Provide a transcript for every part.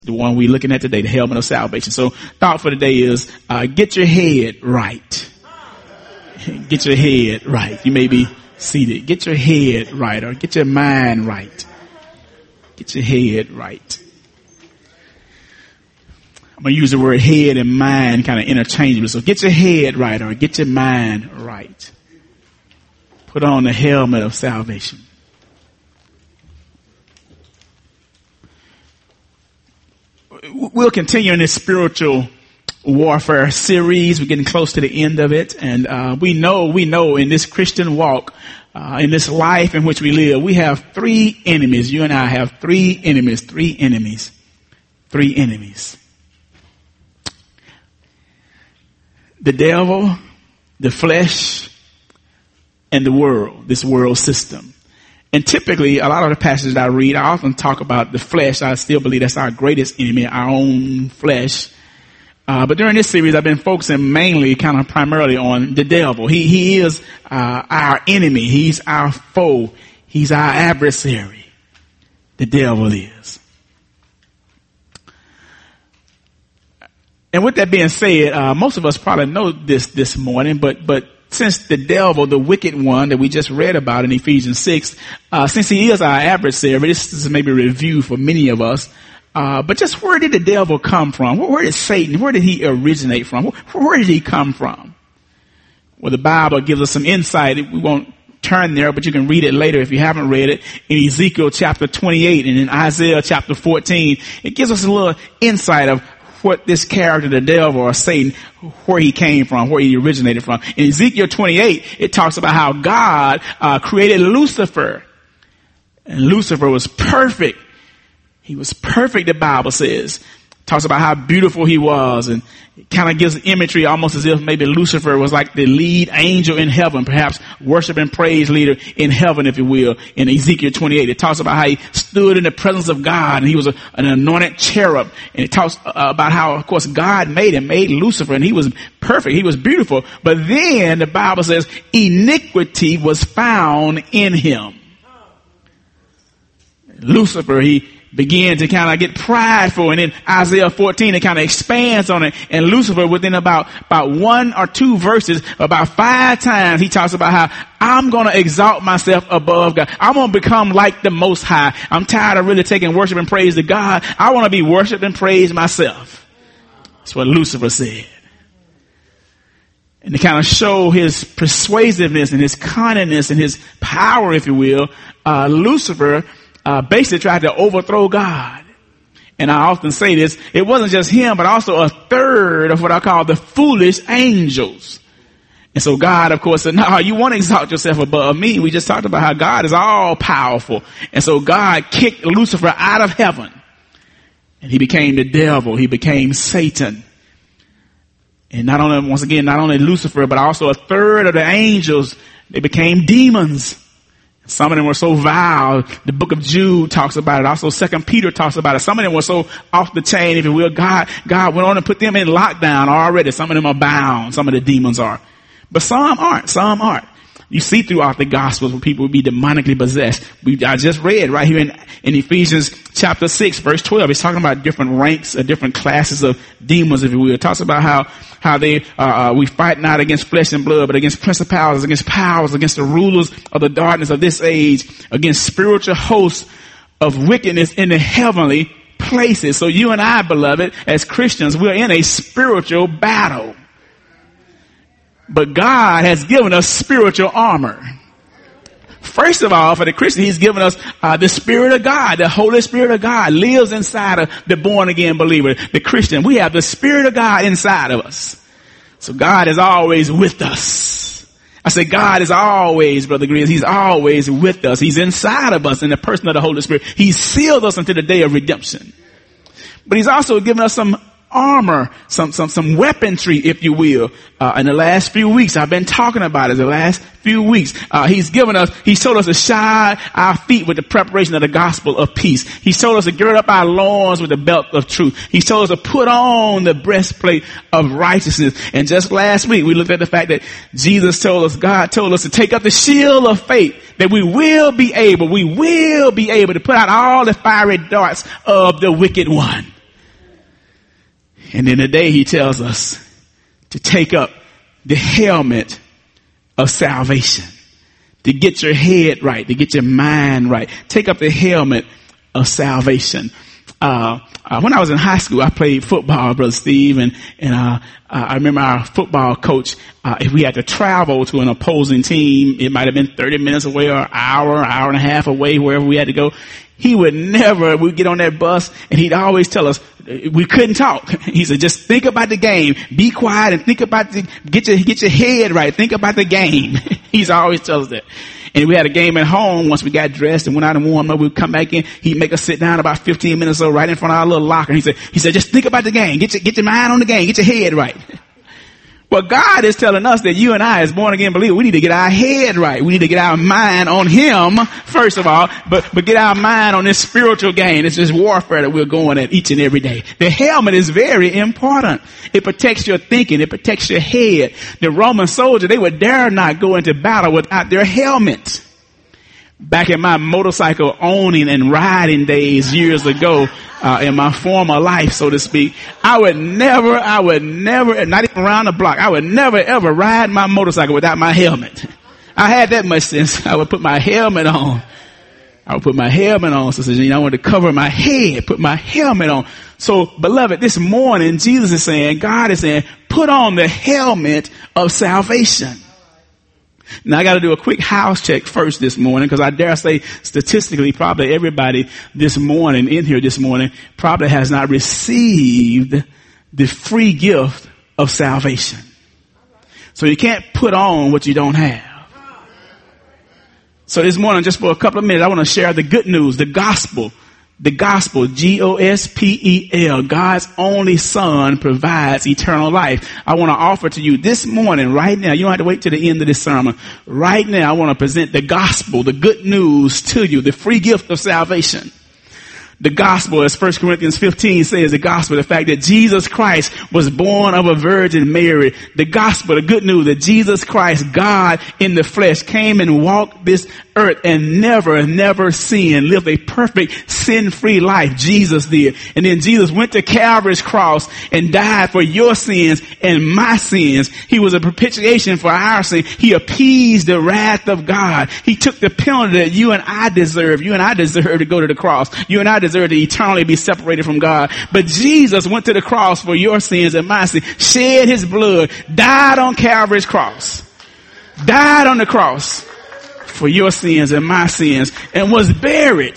The one we're looking at today, the helmet of salvation. So thought for today is, get your head right. Get your head right. You may be seated. Get your head right, or get your mind right. Get your head right. I'm going to use the word head and mind kind of interchangeably. So get your head right, or get your mind right. Put on the helmet of salvation. We'll continue in this spiritual warfare series. We're getting close to the end of it. And we know in this Christian walk, in this life in which we live, we have three enemies. You and I have three enemies. The devil, the flesh, and the world, this world system. And typically, a lot of the passages I read, I often talk about the flesh. I still believe that's our greatest enemy, our own flesh. But during this series, I've been focusing mainly, kind of primarily on the devil. He is our enemy. He's our foe. He's our adversary. The devil is. And with that being said, most of us probably know this morning, but since the devil, the wicked one that we just read about in Ephesians 6, since he is our adversary, this is maybe a review for many of us. But just where did the devil come from? Where did Satan, where did he originate from? Where did he come from? Well, the Bible gives us some insight. We won't turn there, but you can read it later if you haven't read it. In Ezekiel chapter 28 and in Isaiah chapter 14, it gives us a little insight of what this character, the devil or Satan, where he came from, where he originated from. In Ezekiel 28, it talks about how God created Lucifer. And Lucifer was perfect. He was perfect, the Bible says. Talks about how beautiful he was, and it kind of gives imagery almost as if maybe Lucifer was like the lead angel in heaven, perhaps worship and praise leader in heaven, if you will. In Ezekiel 28, it talks about how he stood in the presence of God, and he was an anointed cherub. And it talks about how, of course, God made Lucifer, and he was perfect. He was beautiful. But then the Bible says iniquity was found in him. Lucifer, he began to kind of get prideful, and in Isaiah 14 it kind of expands on it. And Lucifer, within about one or two verses, about 5 times, he talks about how I'm going to exalt myself above God. I'm going to become like the Most High. I'm tired of really taking worship and praise to God. I want to be worshiped and praised myself. That's what Lucifer said. And to kind of show his persuasiveness and his cunningness and his power, if you will, Lucifer basically tried to overthrow God. And I often say this, it wasn't just him, but also a third of what I call the foolish angels. And so God, of course, said, no, you want to exalt yourself above me. We just talked about how God is all powerful. And so God kicked Lucifer out of heaven. And he became the devil. He became Satan. And not only Lucifer, but also a third of the angels, they became demons. Some of them were so vile. The book of Jude talks about it. Also 2 Peter talks about it. Some of them were so off the chain, if you will. God went on and put them in lockdown already. Some of them are bound. Some of the demons are. But some aren't. You see throughout the Gospels where people would be demonically possessed. I just read right here in Ephesians chapter 6, verse 12. It's talking about different ranks, different classes of demons, if you will. It talks about how we fight not against flesh and blood, but against principalities, against powers, against the rulers of the darkness of this age, against spiritual hosts of wickedness in the heavenly places. So you and I, beloved, as Christians, we're in a spiritual battle. But God has given us spiritual armor. First of all, for the Christian, he's given us the Spirit of God. The Holy Spirit of God lives inside of the born-again believer, the Christian. We have the Spirit of God inside of us. So God is always with us. I say God is always, Brother Greens, he's always with us. He's inside of us in the person of the Holy Spirit. He sealed us until the day of redemption. But he's also given us some armor, some weaponry, if you will. In the last few weeks, I've been talking about it. The last few weeks, he's told us to shod our feet with the preparation of the gospel of peace. He's told us to gird up our loins with the belt of truth. He's told us to put on the breastplate of righteousness. And just last week, we looked at the fact that God told us to take up the shield of faith, that we will be able to put out all the fiery darts of the wicked one. And then today he tells us to take up the helmet of salvation, to get your head right, to get your mind right. Take up the helmet of salvation. When I was in high school, I played football, Brother Steve, and I remember our football coach, if we had to travel to an opposing team, it might have been 30 minutes away or an hour and a half away, wherever we had to go. He would never, we'd get on that bus and he'd always tell us we couldn't talk. He said, just think about the game, be quiet and think about get your head right. Think about the game. He's always tells us that. And we had a game at home. Once we got dressed and went out and warmed up, we'd come back in. He'd make us sit down about 15 minutes or so right in front of our little locker. He said, just think about the game. Get your mind on the game. Get your head right. Well, God is telling us that you and I, as born again believers, we need to get our head right. We need to get our mind on Him, first of all, but get our mind on this spiritual game. It's this warfare that we're going at each and every day. The helmet is very important. It protects your thinking. It protects your head. The Roman soldier, they would dare not go into battle without their helmet. Back in my motorcycle owning and riding days years ago, in my former life, so to speak, I would never, not even around the block, I would never ever ride my motorcycle without my helmet. I had that much sense. I would put my helmet on. So, I wanted to cover my head, put my helmet on. So, beloved, this morning, Jesus is saying, God is saying, put on the helmet of salvation. Now I got to do a quick house check first this morning, because I dare say statistically probably everybody this morning in here this morning probably has not received the free gift of salvation. So you can't put on what you don't have. So this morning, just for a couple of minutes, I want to share the good news, the gospel, Gospel, God's only Son provides eternal life. I want to offer to you this morning, right now. You don't have to wait till the end of this sermon. Right now, I want to present the gospel, the good news to you, the free gift of salvation. The gospel, as 1 Corinthians 15 says, the gospel, the fact that Jesus Christ was born of a Virgin Mary. The gospel, the good news that Jesus Christ, God in the flesh, came and walked this earth and never sinned, lived a perfect sin-free life. Jesus did. And then Jesus went to Calvary's cross and died for your sins and my sins. He was a propitiation for our sin. He appeased the wrath of God. He took the penalty that you and I deserve. You and I deserve to go to the cross. You and I deserve to eternally be separated from God. But Jesus went to the cross for your sins and my sins, shed His blood, died on Calvary's cross, died on the cross for your sins and my sins, and was buried.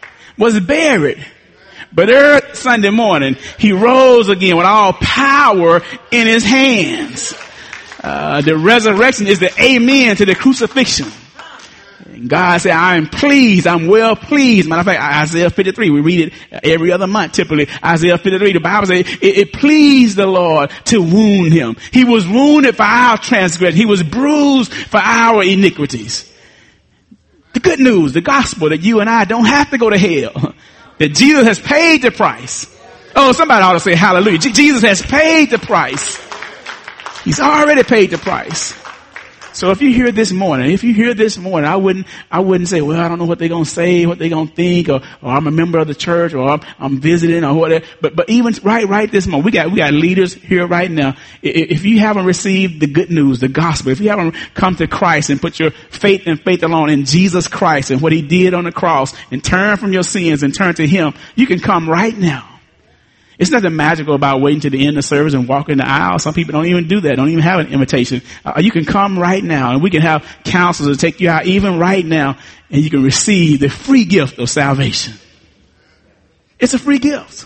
But early Sunday morning, He rose again with all power in His hands. The resurrection is the amen to the crucifixion. And God said, I am pleased. I'm well pleased. Matter of fact, Isaiah 53, we read it every other month, typically. Isaiah 53, the Bible says, it pleased the Lord to wound Him. He was wounded for our transgression. He was bruised for our iniquities. The good news, the gospel, that you and I don't have to go to hell. That Jesus has paid the price. Oh, somebody ought to say hallelujah. Jesus has paid the price. He's already paid the price. So if you're here this morning, I wouldn't say, well, I don't know what they're going to say, what they're going to think, or I'm a member of the church, or I'm visiting, or whatever. But even right this moment, we got leaders here right now. If you haven't received the good news, the gospel, if you haven't come to Christ and put your faith and faith alone in Jesus Christ and what He did on the cross, and turn from your sins and turn to Him, you can come right now. It's nothing magical about waiting to the end of the service and walking the aisle. Some people don't even do that, don't even have an invitation. You can come right now, and we can have counselors to take you out even right now, and you can receive the free gift of salvation. It's a free gift.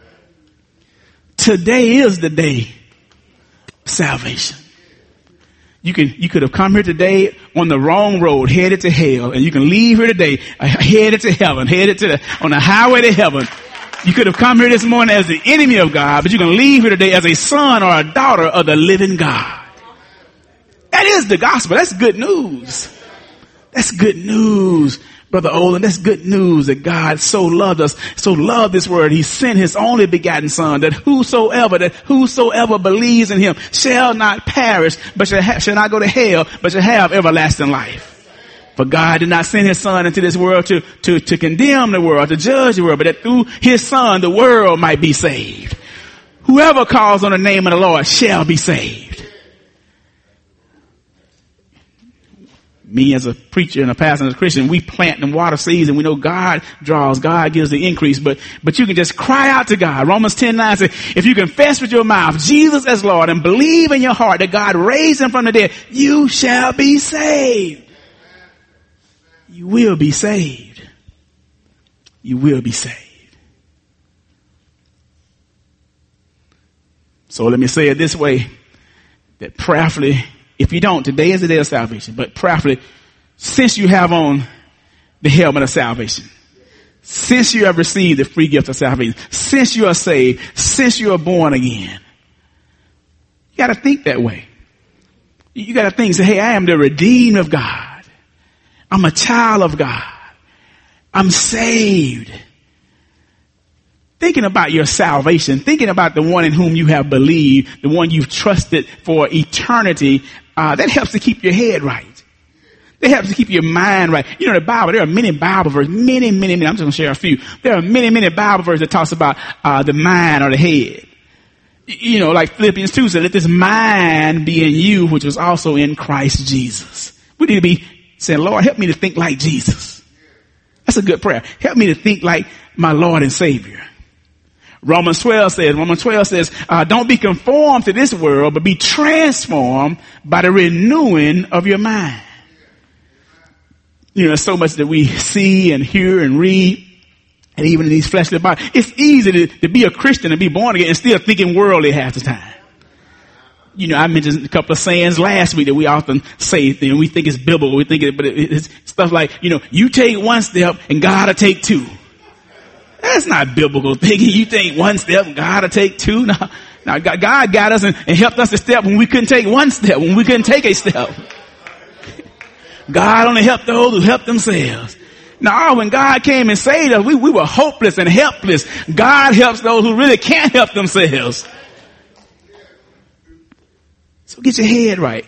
Today is the day of salvation. You could have come here today on the wrong road, headed to hell, and you can leave here today headed to heaven, on the highway to heaven. You could have come here this morning as the enemy of God, but you can leave here today as a son or a daughter of the living God. That is the gospel. That's good news. That's good news, Brother Olin. That's good news that God so loved us, so loved this word. He sent His only begotten Son, that whosoever believes in Him shall not perish, but shall not go to hell, but shall have everlasting life. For God did not send His Son into this world to condemn the world, to judge the world, but that through His Son the world might be saved. Whoever calls on the name of the Lord shall be saved. Me as a preacher and a pastor and a Christian, we plant and water seeds, and we know God draws, God gives the increase, but you can just cry out to God. Romans 10:9 says, if you confess with your mouth Jesus as Lord and believe in your heart that God raised him from the dead, you shall be saved. You will be saved. You will be saved. So let me say it this way, that prayerfully, if you don't, today is the day of salvation, but prayerfully, since you have on the helmet of salvation, since you have received the free gift of salvation, since you are saved, since you are born again, you got to think that way. You got to think, say, hey, I am the redeemed of God. I'm a child of God. I'm saved. Thinking about your salvation, thinking about the one in whom you have believed, the one you've trusted for eternity, that helps to keep your head right. That helps to keep your mind right. You know, the Bible, there are many Bible verses, many, I'm just going to share a few. There are many Bible verses that talks about the mind or the head. You know, like Philippians 2 said, let this mind be in you, which was also in Christ Jesus. We need to be saying, Lord, help me to think like Jesus. That's a good prayer. Help me to think like my Lord and Savior. Romans 12 says, don't be conformed to this world, but be transformed by the renewing of your mind. You know, there's so much that we see and hear and read, and even in these fleshly bodies. It's easy to be a Christian and be born again and still thinking worldly half the time. You know, I mentioned a couple of sayings last week that we often say, and we think it's biblical. We think it's stuff like, you know, you take one step and God will take two. That's not biblical thinking. You take one step and God will take two. Now God got us and helped us to step when we couldn't take one step, when we couldn't take a step. God only helped those who helped themselves. Now, when God came and saved us, we were hopeless and helpless. God helps those who really can't help themselves. So get your head right.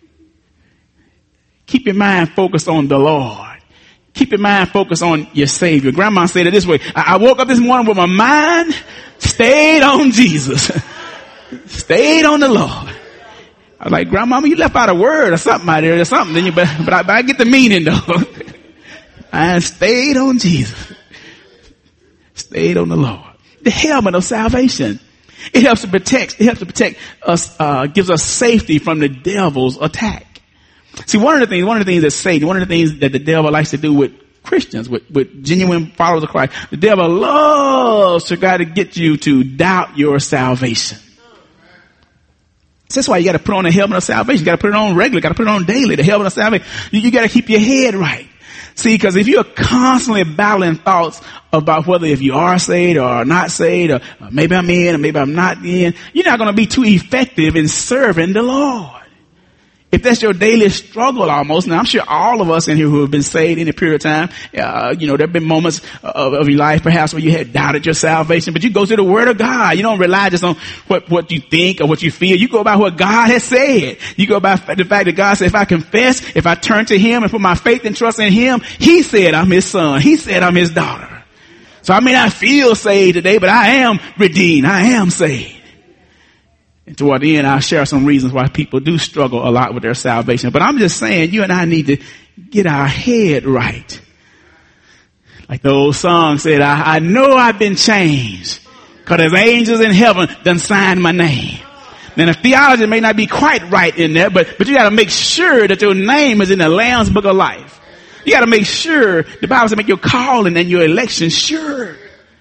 Keep your mind focused on the Lord. Keep your mind focused on your Savior. Grandma said it this way. I woke up this morning with my mind stayed on Jesus. Stayed on the Lord. I was like, Grandmama, you left out a word or something out there or something. Then but I get the meaning though. I stayed on Jesus. Stayed on the Lord. The helmet of salvation. It helps to protect us, gives us safety from the devil's attack. See, one of the things that Satan, one of the things that the devil likes to do with Christians, with genuine followers of Christ, the devil loves to try to get you to doubt your salvation. So that's why you got to put on the helmet of salvation. You got to put it on regularly. Got to put it on daily. The helmet of salvation. You got to keep your head right. See, because if you're constantly battling thoughts about whether if you are saved or not saved, or maybe I'm in or maybe I'm not in, you're not going to be too effective in serving the Lord. If that's your daily struggle almost, now I'm sure all of us in here who have been saved in a period of time, you know, there have been moments of your life perhaps where you had doubted your salvation, but you go to the Word of God. You don't rely just on what you think or what you feel. You go by what God has said. You go by the fact that God said, if I confess, if I turn to Him and put my faith and trust in Him, He said I'm His son. He said I'm His daughter. So I may not feel saved today, but I am redeemed. I am saved. And toward the end, I'll share some reasons why people do struggle a lot with their salvation. But I'm just saying, you and I need to get our head right. Like the old song said, I know I've been changed, because there's angels in heaven done signed my name. Then the theology may not be quite right in there, but you got to make sure that your name is in the Lamb's Book of Life. You got to make sure, the Bible says, make your calling and your election sure.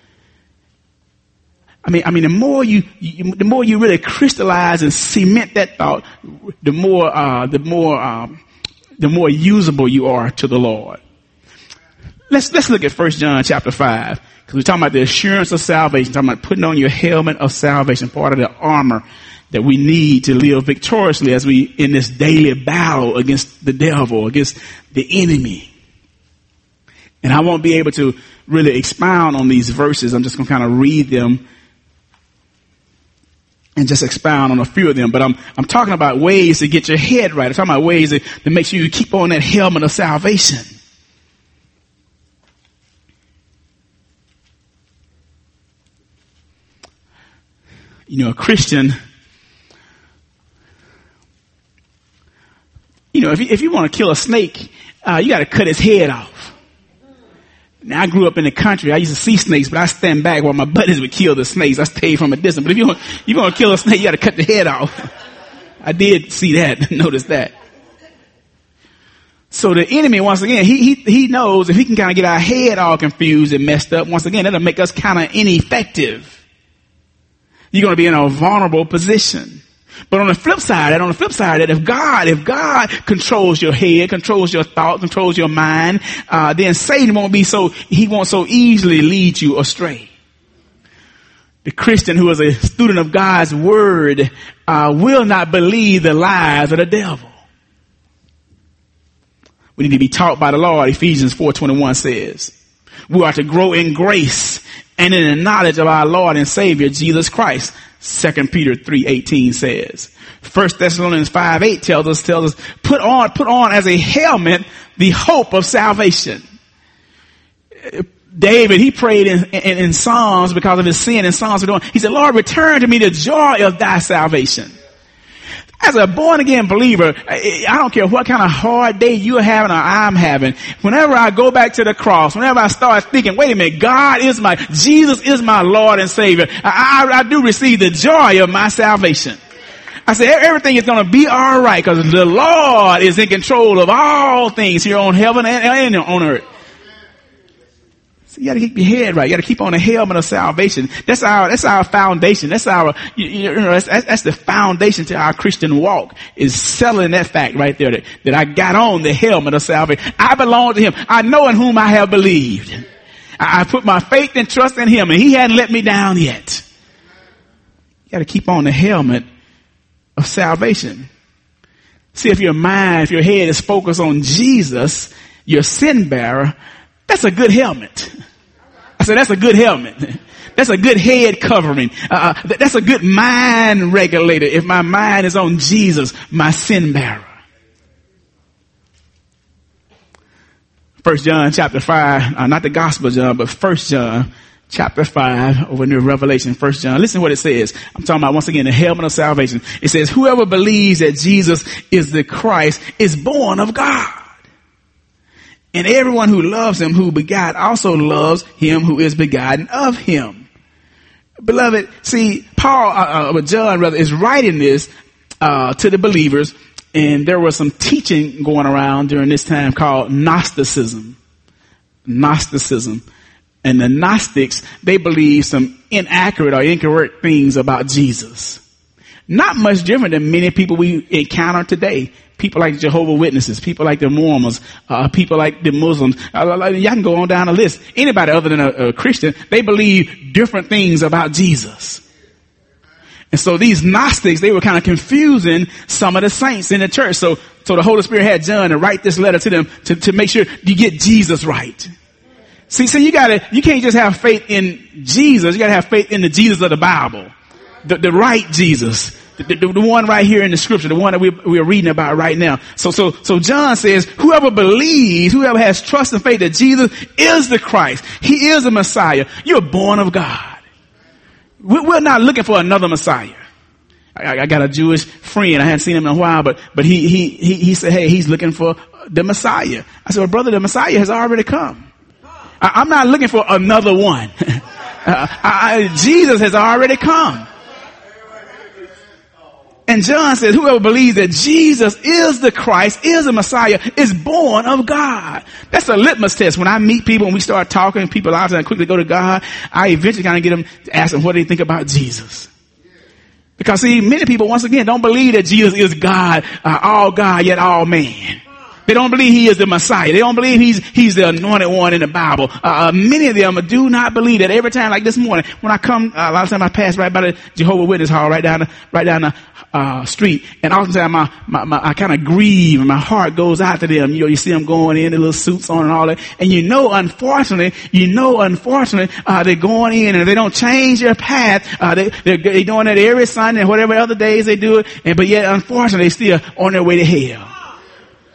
I mean, the more you really crystallize and cement that thought, the more usable you are to the Lord. Let's look at 1 John chapter 5, because we're talking about the assurance of salvation, talking about putting on your helmet of salvation, part of the armor that we need to live victoriously as we in this daily battle against the devil, against the enemy. And I won't be able to really expound on these verses. I'm just going to kind of read them and just expound on a few of them. But I'm talking about ways to get your head right. I'm talking about ways to make sure you keep on that helmet of salvation. A Christian, if you want to kill a snake, you got to cut its head off. Now, I grew up in the country. I used to see snakes, but I stand back while my buddies would kill the snakes. I stayed from a distance. But if you want to kill a snake, you got to cut the head off. I did see that, notice that. So the enemy, once again, he knows if he can kind of get our head all confused and messed up, once again, that'll make us kind of ineffective. You're going to be in a vulnerable position. But on the flip side, that if God controls your head, controls your thought, controls your mind, then Satan won't so easily lead you astray. The Christian who is a student of God's word, will not believe the lies of the devil. We need to be taught by the Lord. Ephesians 4:21 says, we are to grow in grace and in the knowledge of our Lord and Savior, Jesus Christ. 2 Peter 3:18 says. 1 Thessalonians 5:8 tells us, put on as a helmet the hope of salvation. David, he prayed in Psalms because of his sin in Psalms. He said, Lord, return to me the joy of thy salvation. As a born again believer, I don't care what kind of hard day you're having or I'm having. Whenever I go back to the cross, whenever I start thinking, wait a minute, Jesus is my Lord and Savior. I do receive the joy of my salvation. I say everything is going to be all right because the Lord is in control of all things here on heaven and on earth. You got to keep your head right. You got to keep on the helmet of salvation. That's our foundation. That's that's the foundation to our Christian walk, is selling that fact right there that I got on the helmet of salvation. I belong to him. I know in whom I have believed. I put my faith and trust in him, and he hadn't let me down yet. You got to keep on the helmet of salvation. See, if your head is focused on Jesus, your sin bearer, that's a good helmet. I said, that's a good helmet. That's a good head covering. That's a good mind regulator. If my mind is on Jesus, my sin bearer. 1 John chapter 5, not the Gospel of John, but 1 John chapter 5 over near Revelation, 1 John. Listen to what it says. I'm talking about, once again, the helmet of salvation. It says, whoever believes that Jesus is the Christ is born of God. And everyone who loves him who begot also loves him who is begotten of him. Beloved, see, John is writing this to the believers, and there was some teaching going around during this time called Gnosticism. And the Gnostics, they believe some inaccurate or incorrect things about Jesus. Not much different than many people we encounter today. People like Jehovah's Witnesses, people like the Mormons, people like the Muslims. Y'all can go on down the list. Anybody other than a Christian, they believe different things about Jesus. And so these Gnostics, they were kind of confusing some of the saints in the church. So the Holy Spirit had John to write this letter to them to make sure you get Jesus right. See, you can't just have faith in Jesus. You gotta have faith in the Jesus of the Bible. The right Jesus. The one right here in the scripture, the one that we're reading about right now. So John says, whoever has trust and faith that Jesus is the Christ, he is the Messiah, you're born of God. We're not looking for another Messiah. I got a Jewish friend. I hadn't seen him in a while, but he said, hey, he's looking for the Messiah. I said, well, brother, the Messiah has already come. I'm not looking for another one. Jesus has already come. And John says, whoever believes that Jesus is the Christ, is the Messiah, is born of God. That's a litmus test. When I meet people and we start talking, people out and quickly go to God, I eventually kind of get them to ask them what they think about Jesus. Because see, many people, once again, don't believe that Jesus is God, all God, yet all man. They don't believe he is the Messiah. They don't believe he's the anointed one in the Bible. Many of them do not believe that. Every time, like this morning, when I come, a lot of times I pass right by the Jehovah's Witness hall, right down the street, and oftentimes I kind of grieve, and my heart goes out to them. You see them going in, the little suits on and all that, and unfortunately, they're going in and they don't change their path. They're doing that every Sunday and whatever other days they do it, but yet unfortunately, they're still on their way to hell.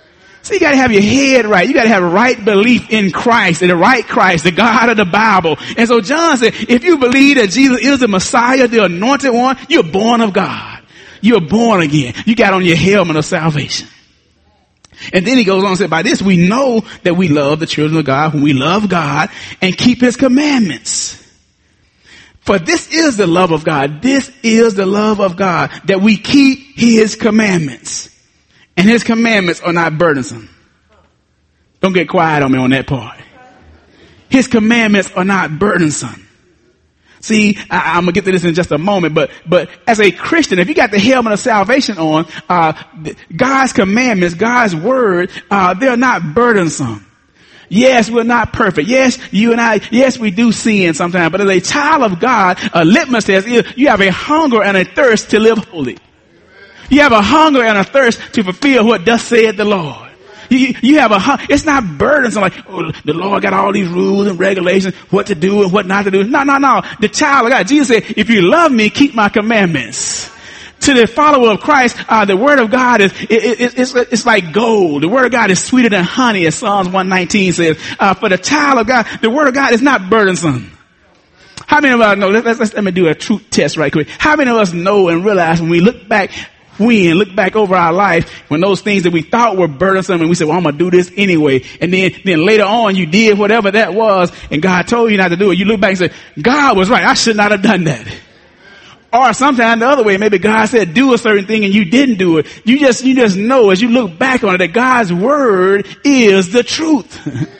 So you got to have your head right. You got to have a right belief in Christ, and the right Christ, the God of the Bible. And so John said, if you believe that Jesus is the Messiah, the anointed one, you're born of God. You're born again. You got on your helmet of salvation. And then he goes on and said, by this we know that we love the children of God when we love God and keep his commandments. For this is the love of God. This is the love of God, that we keep his commandments. And his commandments are not burdensome. Don't get quiet on me on that part. His commandments are not burdensome. See, I'm going to get to this in just a moment, but as a Christian, if you got the helmet of salvation on, God's commandments, God's word, they're not burdensome. Yes, we're not perfect. Yes, you and I, yes, we do sin sometimes, but as a child of God, a litmus test is you have a hunger and a thirst to live holy. You have a hunger and a thirst to fulfill what thus said the Lord. You have it's not burdensome like, oh, the Lord got all these rules and regulations, what to do and what not to do. No. The child of God, Jesus said, if you love me, keep my commandments. To the follower of Christ, the word of God it's like gold. The word of God is sweeter than honey, as Psalms 119 says. For the child of God, the word of God is not burdensome. How many of us know? Let me do a truth test right quick. How many of us know and realize when we look back over our life, when those things that we thought were burdensome and we said, well, I'm going to do this anyway. And then later on you did whatever that was and God told you not to do it. You look back and say, God was right. I should not have done that. Or sometimes the other way, maybe God said do a certain thing and you didn't do it. You just know as you look back on it that God's word is the truth.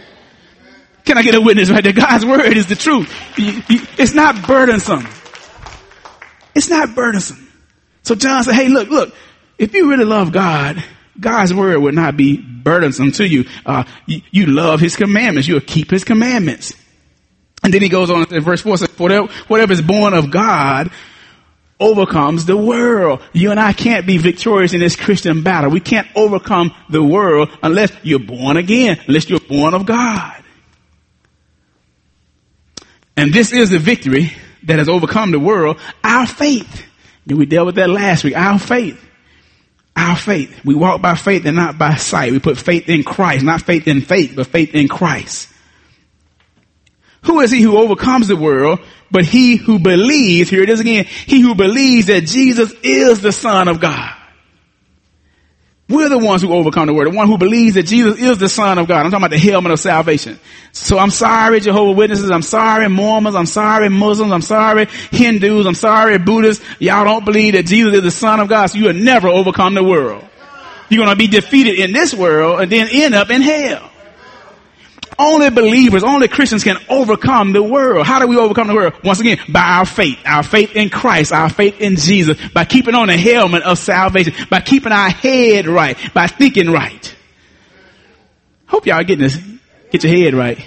Can I get a witness right there? God's word is the truth. It's not burdensome. It's not burdensome. So John said, hey, look, if you really love God, God's word will not be burdensome to you. You love his commandments. You'll keep his commandments. And then he goes on in verse 4, says, whatever is born of God overcomes the world. You and I can't be victorious in this Christian battle. We can't overcome the world unless you're born again, unless you're born of God. And this is the victory that has overcome the world, our faith. And we dealt with that last week. Our faith. Our faith. We walk by faith and not by sight. We put faith in Christ, not faith in faith, but faith in Christ. Who is he who overcomes the world? But he who believes, here it is again, he who believes that Jesus is the Son of God. We're the ones who overcome the world. The one who believes that Jesus is the Son of God. I'm talking about the helmet of salvation. So I'm sorry, Jehovah's Witnesses. I'm sorry, Mormons. I'm sorry, Muslims. I'm sorry, Hindus. I'm sorry, Buddhists. Y'all don't believe that Jesus is the Son of God, so you will never overcome the world. You're going to be defeated in this world and then end up in hell. Only believers, only Christians can overcome the world. How do we overcome the world? Once again, by our faith in Christ, our faith in Jesus, by keeping on the helmet of salvation, by keeping our head right, by thinking right. Hope y'all are getting this. Get your head right.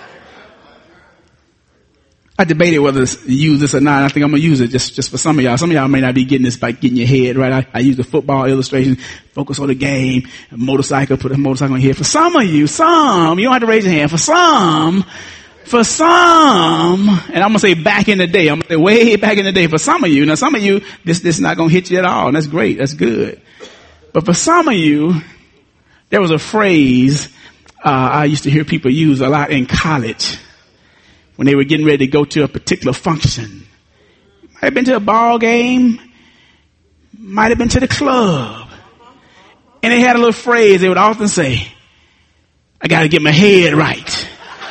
I debated whether to use this or not. I think I'm going to use it just for some of y'all. Some of y'all may not be getting this by getting your head right. I use the football illustration, focus on the game, a motorcycle, put a motorcycle on here. For some of you, you don't have to raise your hand. For some, and I'm going to say back in the day, I'm going to say way back in the day, for some of you, this is not going to hit you at all. And that's great. That's good. But for some of you, there was a phrase, I used to hear people use a lot in college. When they were getting ready to go to a particular function. Might have been to a ball game. Might have been to the club. And they had a little phrase they would often say, I got to get my head right.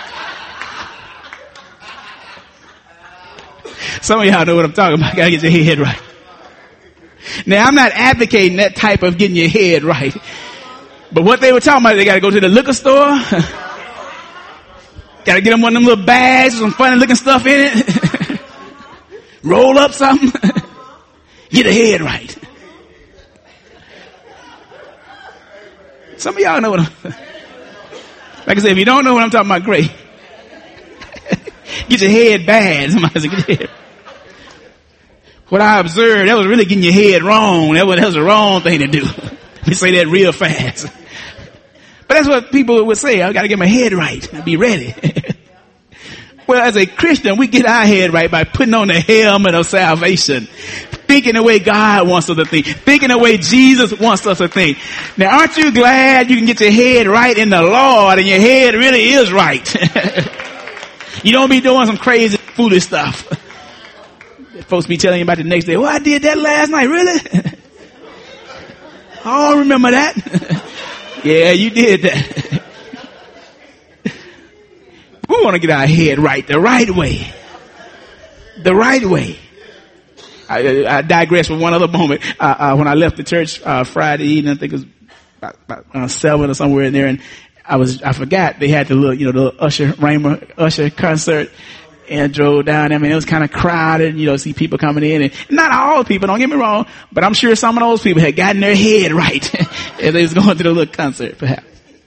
Some of y'all know what I'm talking about. I got to get your head right. Now, I'm not advocating that type of getting your head right. But what they were talking about, they got to go to the liquor store. Got to get them one of them little bags with some funny looking stuff in it. Roll up something. Get the head right. Some of y'all know what I'm like I said, if you don't know what I'm talking about, great. Get your head bad. Somebody said, get your head. What I observed, that was really getting your head wrong. That was the wrong thing to do. Let me say that real fast. But that's what people would say. I got to get my head right and be ready. Well, as a Christian, we get our head right by putting on the helmet of salvation. thinking the way God wants us to think, thinking the way Jesus wants us to think. Now, aren't you glad you can get your head right in the Lord and your head really is right? You don't be doing some crazy, foolish stuff. Folks be telling you about the next day. Well, I did that last night. Really? I don't remember that. Yeah, you did that. We want to get our head right, the right way. The right way. I digress for one other moment. When I left the church Friday evening, I think it was about 7 or somewhere in there, and I forgot they had the little Usher concert, and drove down. I mean, it was kind of crowded, see people coming in, and not all the people, don't get me wrong, but I'm sure some of those people had gotten their head right as they was going to the little concert, perhaps.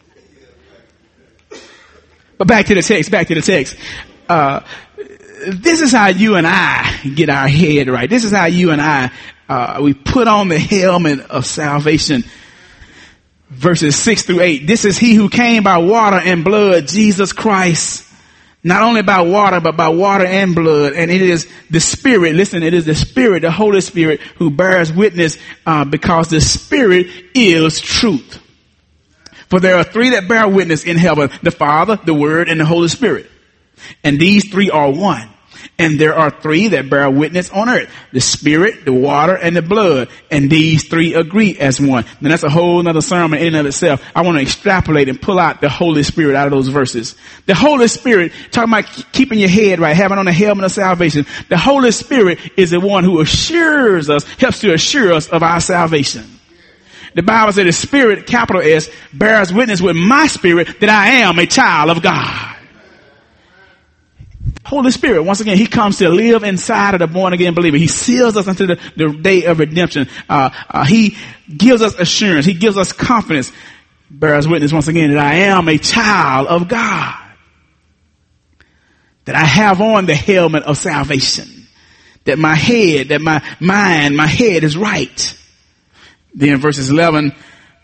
But back to the text. This is how you and I get our head right. This is how you and I, we put on the helmet of salvation. Verses 6 through 8. This is he who came by water and blood, Jesus Christ. Not only by water, but by water and blood. And it is the Spirit. Listen, it is the Spirit, the Holy Spirit, who bears witness, because the Spirit is truth. For there are 3 that bear witness in heaven: the Father, the Word, and the Holy Spirit. And these 3 are one. And there are 3 that bear witness on earth: the Spirit, the water, and the blood. And these 3 agree as one. Now that's a whole nother sermon in and of itself. I want to extrapolate and pull out the Holy Spirit out of those verses. The Holy Spirit, talking about keeping your head right, having on the helmet of salvation. The Holy Spirit is the one who assures us, helps to assure us of our salvation. The Bible says the Spirit, capital S, bears witness with my spirit that I am a child of God. Holy Spirit, once again, he comes to live inside of the born again believer. He seals us until the day of redemption. He gives us assurance. He gives us confidence. Bears witness once again that I am a child of God. That I have on the helmet of salvation. That my head, that my mind, my head is right. Then verses 11,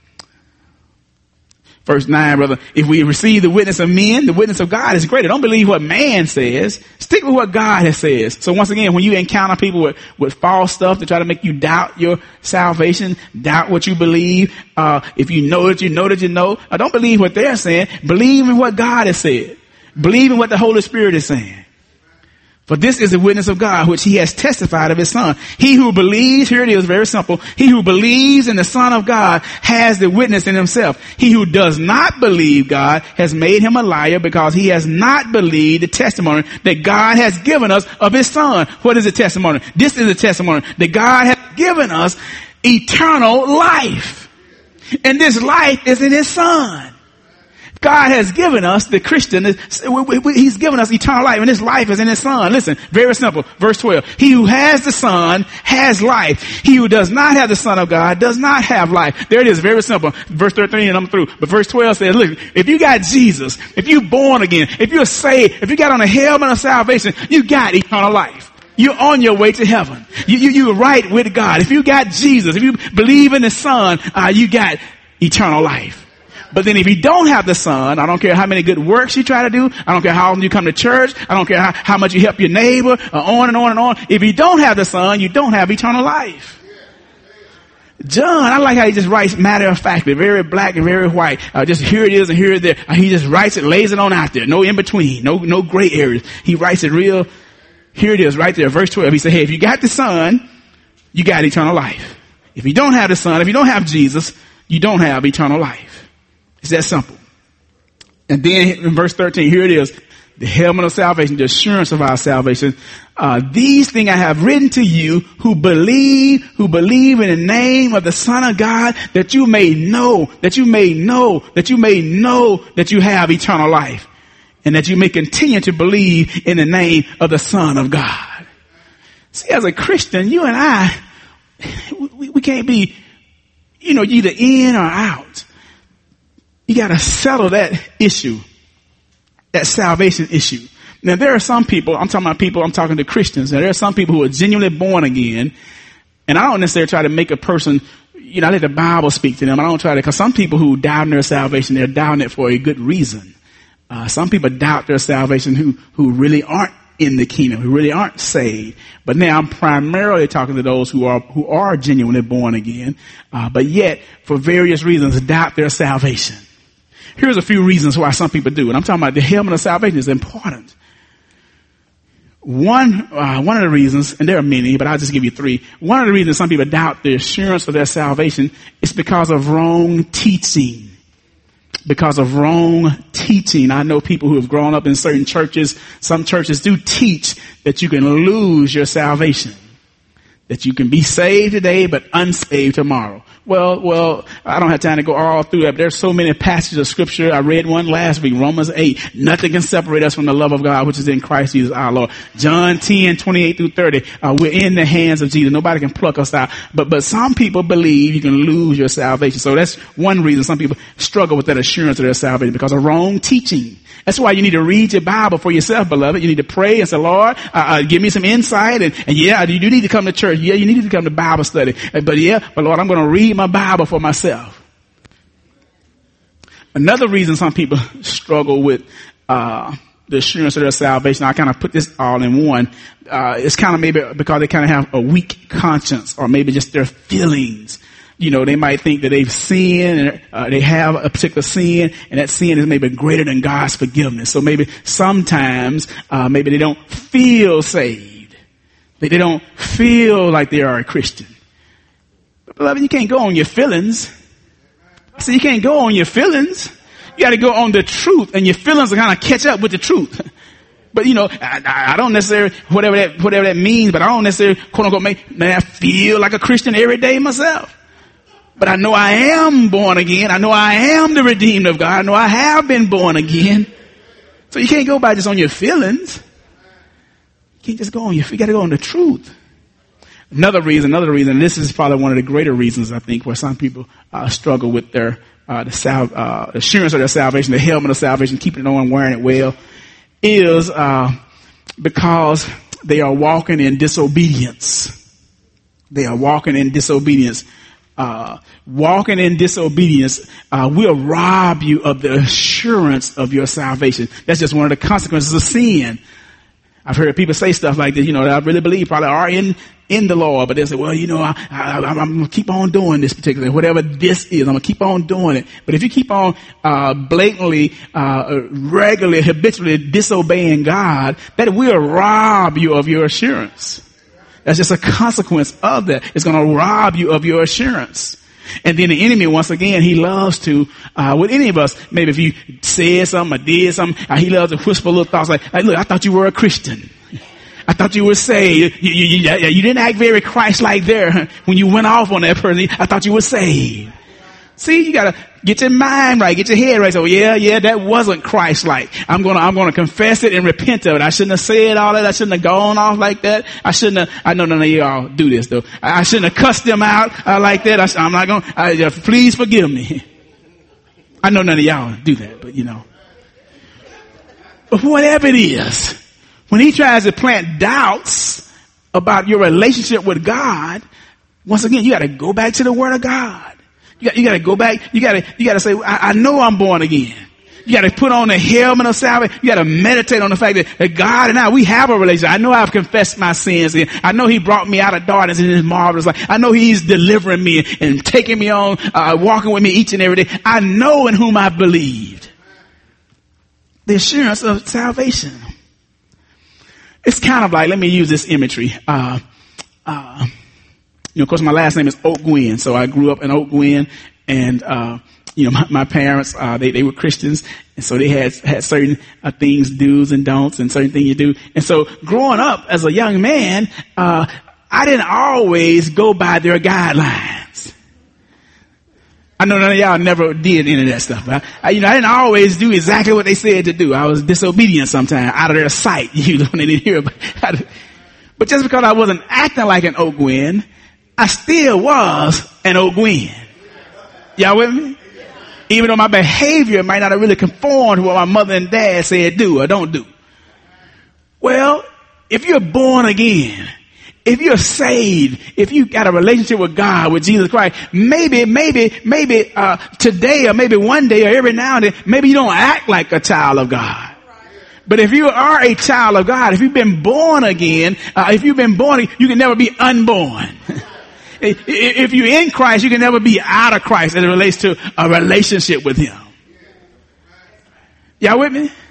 verse 9, brother, if we receive the witness of men, the witness of God is greater. Don't believe what man says. Stick with what God has says. So once again, when you encounter people with false stuff to try to make you doubt your salvation, doubt what you believe, if you know that you know that you know, don't believe what they're saying. Believe in what God has said. Believe in what the Holy Spirit is saying. For this is the witness of God, which he has testified of his Son. He who believes, here it is, very simple. He who believes in the Son of God has the witness in himself. He who does not believe God has made him a liar, because he has not believed the testimony that God has given us of his Son. What is the testimony? This is the testimony that God has given us eternal life. And this life is in his Son. God has given us, the Christian, he's given us eternal life, and this life is in his Son. Listen, very simple. Verse 12. He who has the Son has life. He who does not have the Son of God does not have life. There it is, very simple. Verse 13, and I'm through. But verse 12 says, look, if you got Jesus, if you're born again, if you're saved, if you got on the helmet of salvation, you got eternal life. You're on your way to heaven. You're right with God. If you got Jesus, if you believe in the Son, you got eternal life. But then if you don't have the Son, I don't care how many good works you try to do. I don't care how often you come to church. I don't care how much you help your neighbor, on and on and on. If you don't have the Son, you don't have eternal life. John, I like how he just writes matter of factly, very black and very white. Just here it is and here it is there. He just writes it, lays it on out there. No in between, no gray areas. He writes it real. Here it is right there, verse 12. He said, hey, if you got the Son, you got eternal life. If you don't have the Son, if you don't have Jesus, you don't have eternal life. It's that simple. And then in verse 13, here it is. The helmet of salvation, the assurance of our salvation. These things I have written to you who believe in the name of the Son of God, that you may know that you have eternal life, and that you may continue to believe in the name of the Son of God. See, as a Christian, you and I, we can't be, either in or out. You got to settle that issue, that salvation issue. Now, there are some people, I'm talking to Christians. Now, there are some people who are genuinely born again. And I don't necessarily try to make a person, I let the Bible speak to them. I don't try to, because some people who doubt their salvation, they're doubting it for a good reason. Some people doubt their salvation who really aren't in the kingdom, who really aren't saved. But now I'm primarily talking to those who are genuinely born again, but yet for various reasons doubt their salvation. Here's a few reasons why some people do. And I'm talking about the helmet of salvation is important. One of the reasons, and there are many, but I'll just give you three. One of the reasons some people doubt the assurance of their salvation is because of wrong teaching. Because of wrong teaching. I know people who have grown up in certain churches. Some churches do teach that you can lose your salvation. That you can be saved today, but unsaved tomorrow. Well, I don't have time to go all through that, but there's so many passages of scripture. I read one last week, Romans 8. Nothing can separate us from the love of God, which is in Christ Jesus our Lord. John 10, 28 through 30. We're in the hands of Jesus. Nobody can pluck us out. But some people believe you can lose your salvation. So that's one reason some people struggle with that assurance of their salvation, because of wrong teaching. That's why you need to read your Bible for yourself, beloved. You need to pray and say, Lord, give me some insight. And yeah, you do need to come to church. Yeah, you need to come to Bible study. But Lord, I'm going to read my Bible for myself. Another reason some people struggle with the assurance of their salvation, I kind of put this all in one. It's kind of maybe because they kind of have a weak conscience, or maybe just their feelings. You know, they might think that they've sinned, and they have a particular sin, and that sin is maybe greater than God's forgiveness. So maybe sometimes, maybe they don't feel saved. They don't feel like they are a Christian. But beloved, you can't go on your feelings. So you can't go on your feelings. You got to go on the truth, and your feelings will kind of catch up with the truth. But you know, I don't necessarily, whatever that means, but I don't necessarily, quote unquote, make I feel like a Christian every day myself. But I know I am born again. I know I am the redeemed of God. I know I have been born again. So you can't go by just on your feelings. You can't just go on you got to go on the truth. Another reason, this is probably one of the greater reasons, I think, where some people struggle with their assurance of their salvation, the helmet of salvation, keeping it on, wearing it well, is because they are walking in disobedience. They are walking in disobedience. Walking in disobedience will rob you of the assurance of your salvation. That's just one of the consequences of sin. I've heard people say stuff like this, you know, that I really believe probably are in the Lord, but they say, well, you know, I'm going to keep on doing this particular, whatever this is, I'm going to keep on doing it. But if you keep on blatantly, regularly, habitually disobeying God, that will rob you of your assurance. That's just a consequence of that. It's going to rob you of your assurance. And then the enemy, once again, he loves to, with any of us, maybe if you said something or did something, he loves to whisper little thoughts like, look, I thought you were a Christian. I thought you were saved. You didn't act very Christ-like there when you went off on that person. I thought you were saved. See, you gotta get your mind right, get your head right. So yeah, that wasn't Christ-like. I'm gonna confess it and repent of it. I shouldn't have said all that. I shouldn't have gone off like that. I know none of y'all do this though. I shouldn't have cussed them out like that. I'm not gonna, please forgive me. I know none of y'all do that, but you know. But whatever it is, when he tries to plant doubts about your relationship with God, once again, you gotta go back to the Word of God. You got to go back. You got to say, I know I'm born again. You got to put on the helmet of salvation. You got to meditate on the fact that God and I, we have a relationship. I know I've confessed my sins. I know he brought me out of darkness in his marvelous light. I know he's delivering me and taking me on, walking with me each and every day. I know in whom I've believed. The assurance of salvation. It's kind of like, let me use this imagery. You know, of course, my last name is Oak Gwynn, so I grew up in Oak Gwynn, and you know, my parents they were Christians, and so they had certain things, do's and don'ts, and certain things you do. And so, growing up as a young man, I didn't always go by their guidelines. I know none of y'all never did any of that stuff, but I didn't always do exactly what they said to do. I was disobedient sometimes, out of their sight, when they didn't hear about it. But just because I wasn't acting like an Oak Gwynn, I still was an Oak Gwynn. Y'all with me? Even though my behavior might not have really conformed to what my mother and dad said do or don't do. Well, if you're born again, if you're saved, if you got a relationship with God, with Jesus Christ, maybe today or maybe one day or every now and then, maybe you don't act like a child of God. But if you are a child of God, if you've been born again, you can never be unborn. If you're in Christ, you can never be out of Christ as it relates to a relationship with him. Y'all with me?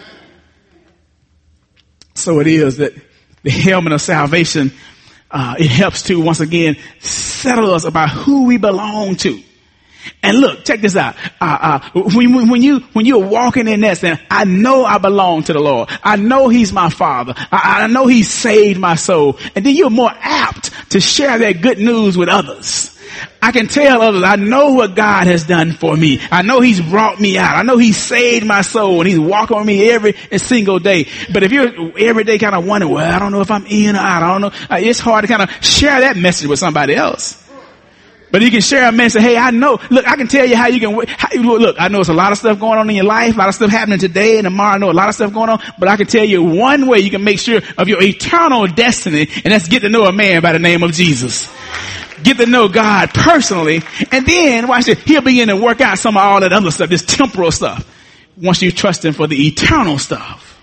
So it is that the helmet of salvation, it helps to, once again, settle us about who we belong to. And look, check this out. When you're walking in that, saying, I know I belong to the Lord. I know he's my father. I know he saved my soul. And then you're more apt to share that good news with others. I can tell others, I know what God has done for me. I know he's brought me out. I know he saved my soul and he's walking with me every single day. But if you're every day kind of wondering, well, I don't know if I'm in or out. I don't know. It's hard to kind of share that message with somebody else. But you can share a message. Hey, I know. Look, I can tell you how you can. Look, I know it's a lot of stuff going on in your life, a lot of stuff happening today and tomorrow. I know a lot of stuff going on, but I can tell you one way you can make sure of your eternal destiny, and that's get to know a man by the name of Jesus. Get to know God personally, and then watch it. He'll begin to work out some of all that other stuff, this temporal stuff, once you trust him for the eternal stuff.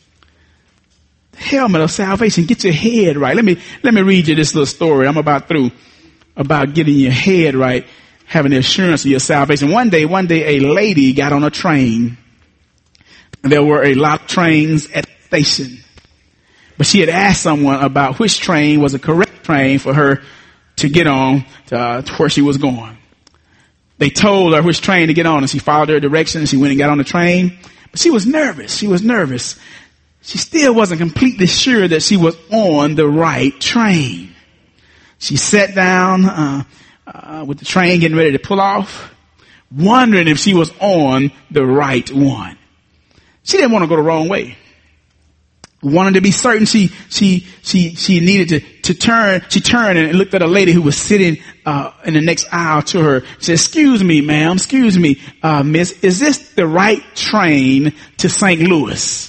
The helmet of salvation. Get your head right. Let me read you this little story. I'm about through. About getting your head right, having the assurance of your salvation. One day a lady got on a train. There were a lot of trains at the station. But she had asked someone about which train was the correct train for her to get on to where she was going. They told her which train to get on, and she followed their directions. She went and got on the train. But she was nervous. She still wasn't completely sure that she was on the right train. She sat down with the train getting ready to pull off, wondering if she was on the right one. She didn't want to go the wrong way. Wanted to be certain she needed to turn. She turned and looked at a lady who was sitting in the next aisle to her. She said, excuse me, ma'am, miss, is this the right train to St. Louis?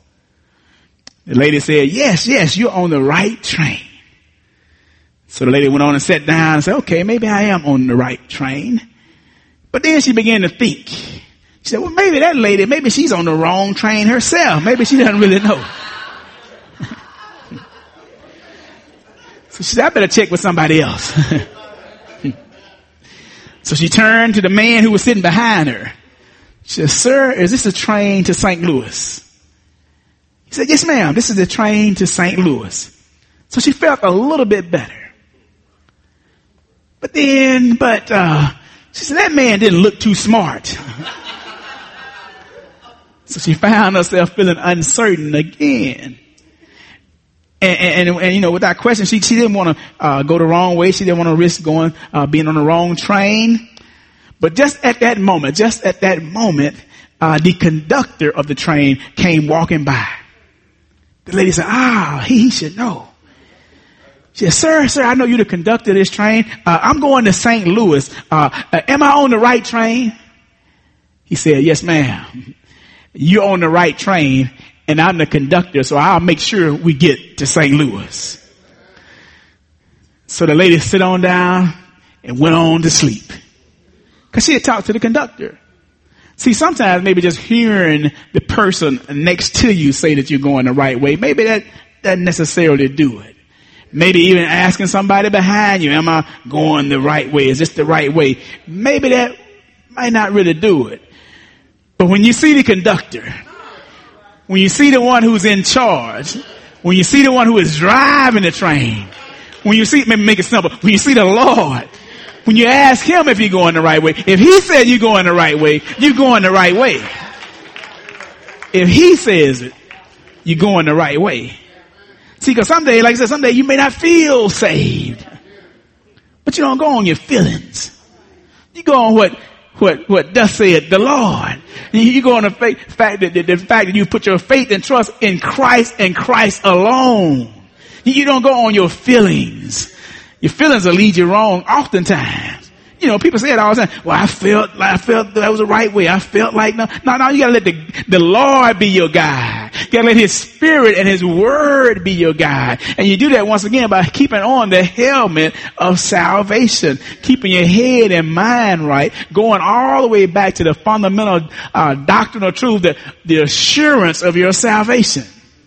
The lady said, yes, you're on the right train. So the lady went on and sat down and said, okay, maybe I am on the right train. But then she began to think. She said, well, maybe that lady, maybe she's on the wrong train herself. Maybe she doesn't really know. So she said, I better check with somebody else. So she turned to the man who was sitting behind her. She said, sir, is this a train to St. Louis? He said, yes, ma'am, this is the train to St. Louis. So she felt a little bit better. But she said, that man didn't look too smart. So she found herself feeling uncertain again. And you know, without question, she didn't want to go the wrong way. She didn't want to risk being on the wrong train. But just at that moment, the conductor of the train came walking by. The lady said, he should know. She said, sir, I know you're the conductor of this train. I'm going to St. Louis. Am I on the right train? He said, yes, ma'am. You're on the right train, and I'm the conductor, so I'll make sure we get to St. Louis. So the lady sat on down and went on to sleep. Because she had talked to the conductor. See, sometimes maybe just hearing the person next to you say that you're going the right way, maybe that doesn't necessarily do it. Maybe even asking somebody behind you, am I going the right way? Is this the right way? Maybe that might not really do it. But when you see the conductor, when you see the one who's in charge, when you see the one who is driving the train, when you see, maybe make it simple, when you see the Lord, when you ask him if you're going the right way, if he said you're going the right way, you're going the right way. If he says it, you're going the right way. See, because someday, like I said, someday you may not feel saved. But you don't go on your feelings. You go on what thus said the Lord. You go on the fact that you put your faith and trust in Christ and Christ alone. You don't go on your feelings. Your feelings will lead you wrong oftentimes. You know, people say it all the time. Well, I felt that was the right way. I felt like, no, you gotta let the Lord be your guide. gotta let his spirit and his word be your guide. And you do that once again by keeping on the helmet of salvation, keeping your head and mind right, going all the way back to the fundamental doctrinal truth, the assurance of your salvation.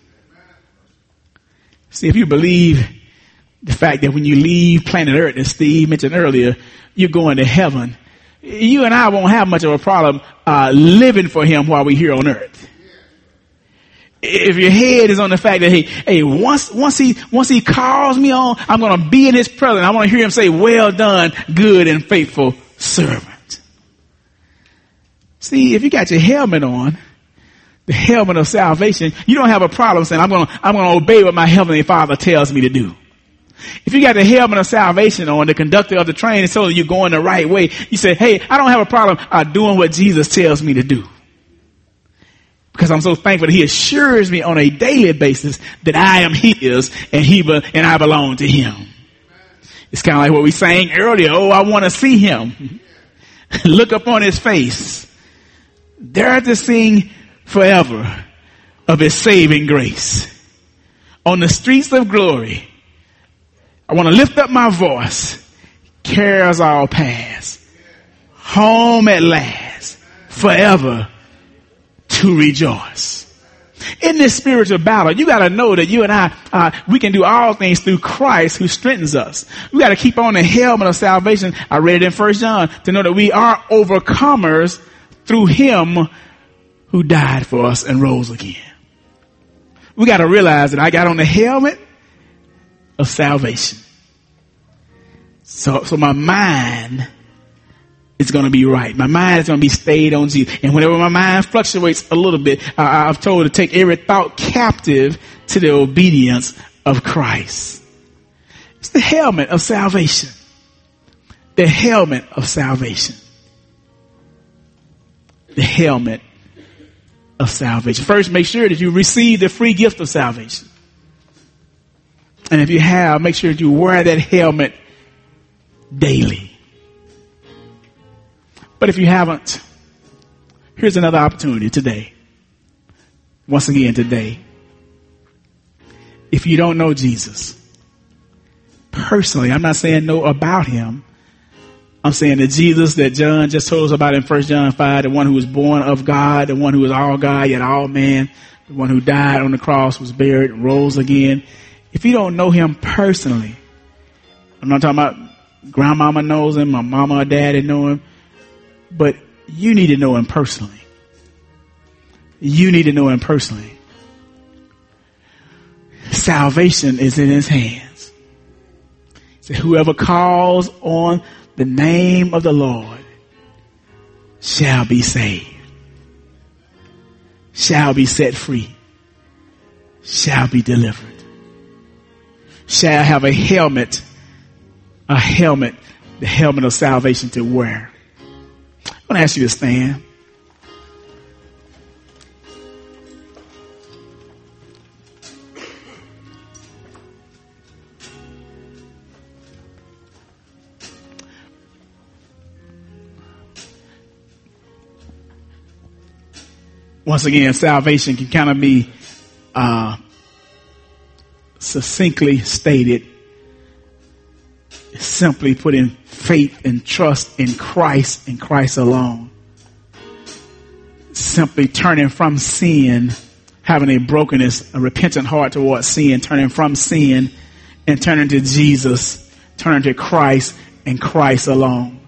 See, if you believe the fact that when you leave planet Earth, as Steve mentioned earlier, you're going to heaven, you and I won't have much of a problem living for him while we're here on earth. If your head is on the fact that, hey, once he calls me on, I'm going to be in his presence. I want to hear him say, well done, good and faithful servant. See, if you got your helmet on, the helmet of salvation, you don't have a problem saying, I'm going to obey what my heavenly Father tells me to do. If you got the helmet of salvation on, the conductor of the train, so that you're going the right way, you say, hey, I don't have a problem doing what Jesus tells me to do. Because I'm so thankful that he assures me on a daily basis that I am his and I belong to him. It's kind of like what we sang earlier. Oh, I want to see him. Look upon his face. Dare to sing forever of his saving grace. On the streets of glory, I want to lift up my voice. Cares all past. Home at last. Forever to rejoice. In this spiritual battle, you got to know that you and I, we can do all things through Christ who strengthens us. We got to keep on the helmet of salvation. I read it in 1 John to know that we are overcomers through him who died for us and rose again. We got to realize that I got on the helmet of salvation. So my mind is going to be right. My mind is going to be stayed on Jesus. And whenever my mind fluctuates a little bit, I've told to take every thought captive to the obedience of Christ. It's the helmet of salvation. The helmet of salvation. The helmet of salvation. First, make sure that you receive the free gift of salvation. And if you have, make sure that you wear that helmet daily. But if you haven't, here's another opportunity today. Once again today. If you don't know Jesus personally, I'm not saying know about him. I'm saying the Jesus that John just told us about in 1 John 5, the one who was born of God, the one who was all God yet all man, the one who died on the cross, was buried, and rose again. If you don't know him personally, I'm not talking about grandmama knows him, my mama or daddy know him, but you need to know him personally. You need to know him personally. Salvation is in his hands. So whoever calls on the name of the Lord shall be saved, shall be set free, shall be delivered, shall have a helmet, the helmet of salvation to wear. I'm going to ask you to stand. Once again, salvation can kind of be succinctly stated. Simply putting faith and trust in Christ and Christ alone. Simply turning from sin, having a brokenness, a repentant heart towards sin, turning from sin and turning to Jesus, turning to Christ and Christ alone.